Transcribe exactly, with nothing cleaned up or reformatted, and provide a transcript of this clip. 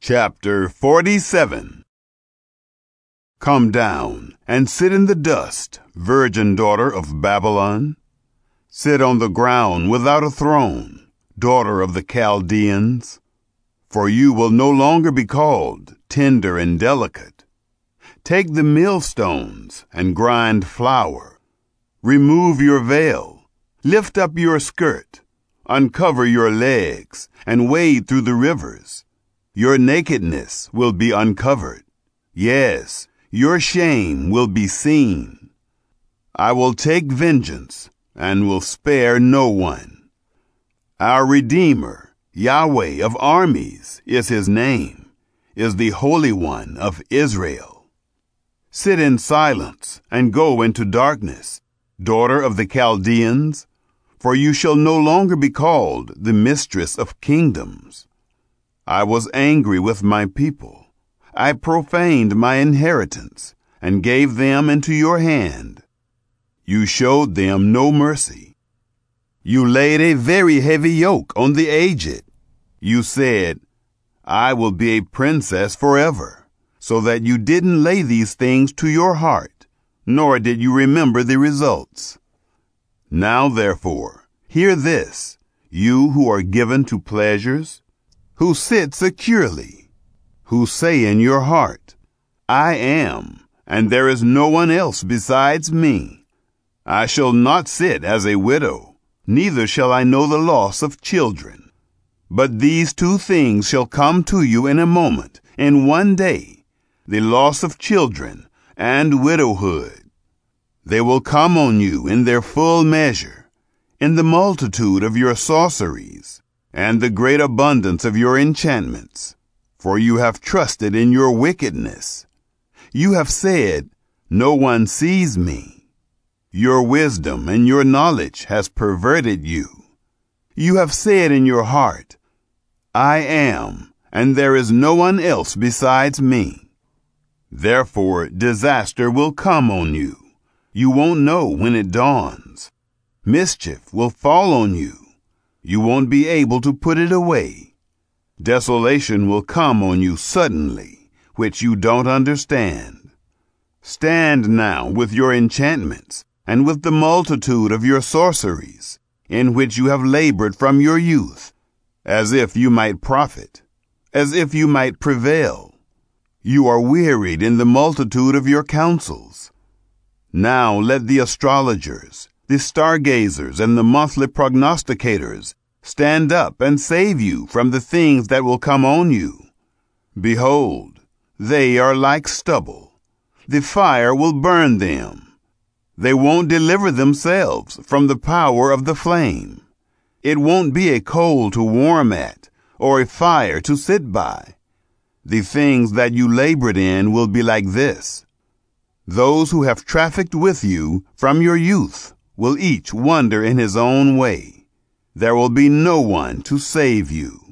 Chapter forty-seven. Come down and sit in the dust, virgin daughter of Babylon. Sit on the ground without a throne, daughter of the Chaldeans. For you will no longer be called tender and delicate. Take the millstones and grind flour. Remove your veil, lift up your skirt, uncover your legs, and wade through the rivers. Your nakedness will be uncovered. Yes, your shame will be seen. I will take vengeance and will spare no one. Our Redeemer, Yahweh of armies, is his name, is the Holy One of Israel. Sit in silence and go into darkness, daughter of the Chaldeans, for you shall no longer be called the mistress of kingdoms. I was angry with my people. I profaned my inheritance and gave them into your hand. You showed them no mercy. You laid a very heavy yoke on the aged. You said, I will be a princess forever, so that you didn't lay these things to your heart, nor did you remember the results. Now, therefore, hear this, you who are given to pleasures, who sit securely, who say in your heart, I am, and there is no one else besides me. I shall not sit as a widow, neither shall I know the loss of children. But these two things shall come to you in a moment, in one day, the loss of children and widowhood. They will come on you in their full measure, in the multitude of your sorceries, and the great abundance of your enchantments, for you have trusted in your wickedness. You have said, no one sees me. Your wisdom and your knowledge has perverted you. You have said in your heart, I am, and there is no one else besides me. Therefore, disaster will come on you. You won't know when it dawns. Mischief will fall on you. You won't be able to put it away. Desolation will come on you suddenly, which you don't understand. Stand now with your enchantments and with the multitude of your sorceries, in which you have labored from your youth, as if you might profit, as if you might prevail. You are wearied in the multitude of your counsels. Now let the astrologers, the stargazers and the monthly prognosticators stand up and save you from the things that will come on you. Behold, they are like stubble. The fire will burn them. They won't deliver themselves from the power of the flame. It won't be a coal to warm at or a fire to sit by. The things that you labored in will be like this. Those who have trafficked with you from your youth will each wander in his own way. There will be no one to save you.